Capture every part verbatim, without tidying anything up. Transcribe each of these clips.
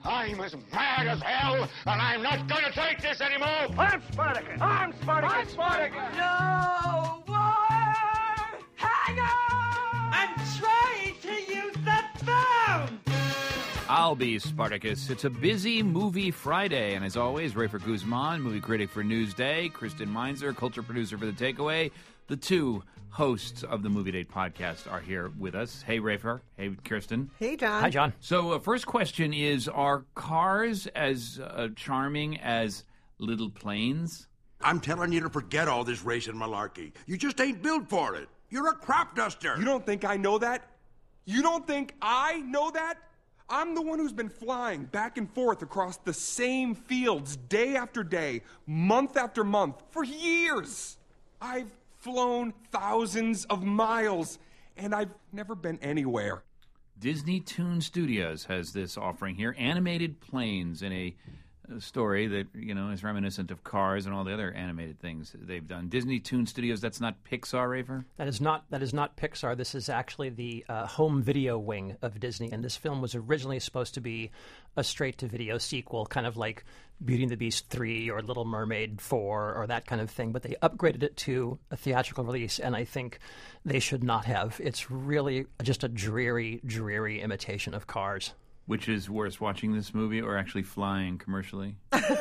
I'm as mad as hell, and I'm not going to take this anymore. I'm Spartacus. I'm Spartacus. I'm Spartacus. No more! Hang on! I'm trying to use the phone! I'll be Spartacus. It's a busy movie Friday, and as always, Rafer Guzman, movie critic for Newsday, Kristen Meinzer, culture producer for The Takeaway. The two hosts of the Movie Date podcast are here with us. Hey, Rafer. Hey, Kirsten. Hey, John. Hi, John. So, uh, first question is, are cars as uh, charming as little planes? I'm telling you to forget all this racing malarkey. You just ain't built for it. You're a crop duster. You don't think I know that? You don't think I know that? I'm the one who's been flying back and forth across the same fields day after day, month after month, for years. I've flown thousands of miles, and I've never been anywhere. Disney Toon Studios has this offering here, animated planes in a, a story that, you know, is reminiscent of Cars and all the other animated things they've done. Disney Toon Studios, that's not Pixar, Rafer? That is not that is not Pixar. This is actually the uh, home video wing of Disney, and this film was originally supposed to be a straight-to-video sequel, kind of like Beauty and the Beast three or Little Mermaid four or that kind of thing, but they upgraded it to a theatrical release, and I think they should not have. It's really just a dreary, dreary imitation of Cars. Which is worse, watching this movie or actually flying commercially?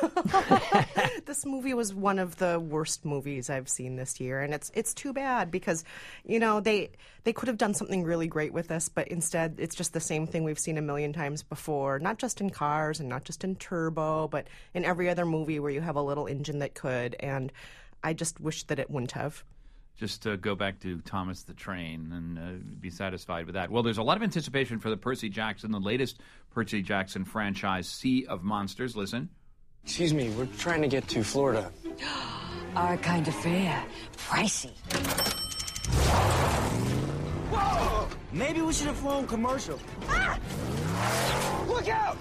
This movie was one of the worst movies I've seen this year, and it's it's too bad because, you know, they they could have done something really great with this, but instead it's just the same thing we've seen a million times before, not just in Cars and not just in Turbo, but in every other movie where you have a little engine that could, and I just wish that it wouldn't have. Just uh, go back to Thomas the Train and uh, be satisfied with that. Well, there's a lot of anticipation for the Percy Jackson, the latest Percy Jackson franchise, Sea of Monsters. Listen. Excuse me, we're trying to get to Florida. Our kind of fare. Pricey. Whoa! Maybe we should have flown commercial. Ah! Look out!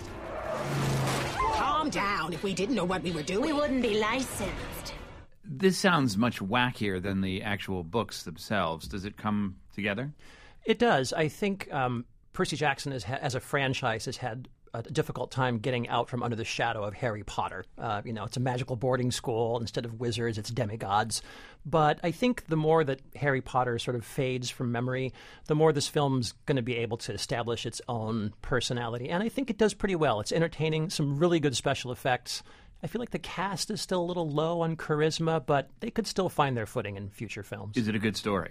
Calm down. If we didn't know what we were doing, we wouldn't be licensed. This sounds much wackier than the actual books themselves. Does it come together? It does. I think um, Percy Jackson is, as a franchise has had a difficult time getting out from under the shadow of Harry Potter. Uh, you know, it's a magical boarding school. Instead of wizards, it's demigods. But I think the more that Harry Potter sort of fades from memory, the more this film's going to be able to establish its own personality. And I think it does pretty well. It's entertaining, some really good special effects. I feel like the cast is still a little low on charisma, but they could still find their footing in future films. Is it a good story?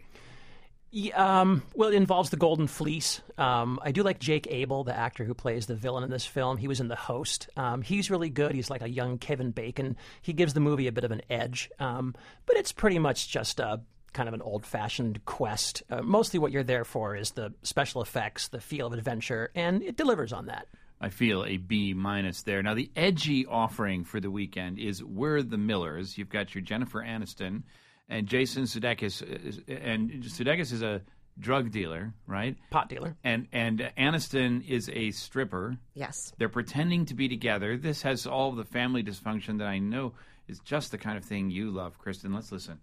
Yeah, um, well, it involves the Golden Fleece. Um, I do like Jake Abel, the actor who plays the villain in this film. He was in The Host. Um, he's really good. He's like a young Kevin Bacon. He gives the movie a bit of an edge. Um, but it's pretty much just a kind of an old-fashioned quest. Uh, mostly what you're there for is the special effects, the feel of adventure, and it delivers on that. I feel a B minus there. Now, the edgy offering for the weekend is We're the Millers. You've got your Jennifer Aniston and Jason Sudeikis. And Sudeikis is a drug dealer, right? Pot dealer. And and Aniston is a stripper. Yes. They're pretending to be together. This has all the family dysfunction that I know is just the kind of thing you love, Kristen. Let's listen.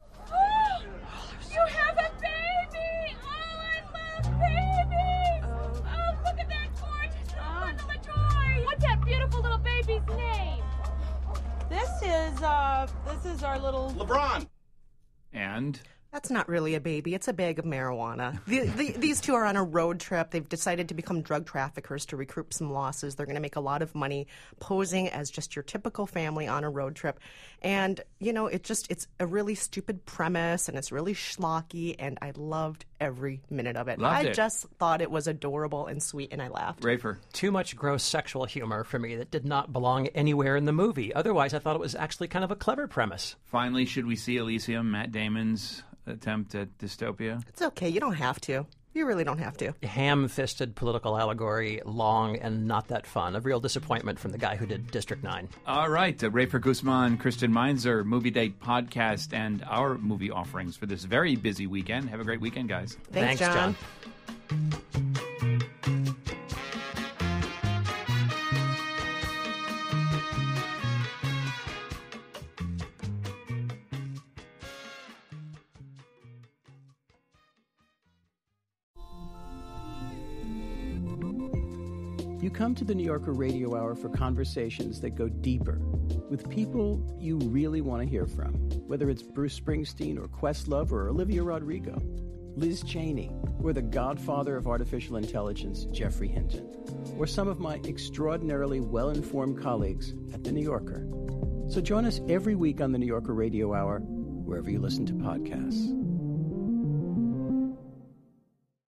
Oh, you have a baby! Oh, I love babies! Oh, oh look at that gorgeous little bundle of toys! What's that beautiful little baby's name? This is, uh, this is our little... LeBron! And... That's not really a baby. It's a bag of marijuana. The, the, these two are on a road trip. They've decided to become drug traffickers to recoup some losses. They're going to make a lot of money posing as just your typical family on a road trip. And, you know, it just, it's a really stupid premise, and it's really schlocky, and I loved every minute of it. Loved I it. just thought it was adorable and sweet, and I laughed. Rafer. Too much gross sexual humor for me that did not belong anywhere in the movie. Otherwise, I thought it was actually kind of a clever premise. Finally, should we see Elysium, Matt Damon's attempt at dystopia? It's okay. You don't have to. You really don't have to. Ham-fisted political allegory, long and not that fun. A real disappointment from the guy who did District nine. All right. Uh, Rafer Guzman, Kristen Meinzer, Movie Date Podcast, and our movie offerings for this very busy weekend. Have a great weekend, guys. Thanks, Thanks John. John. You come to the New Yorker Radio Hour for conversations that go deeper with people you really want to hear from, whether it's Bruce Springsteen or Questlove or Olivia Rodrigo, Liz Cheney, or the godfather of artificial intelligence, Geoffrey Hinton, or some of my extraordinarily well-informed colleagues at The New Yorker. So join us every week on the New Yorker Radio Hour, wherever you listen to podcasts.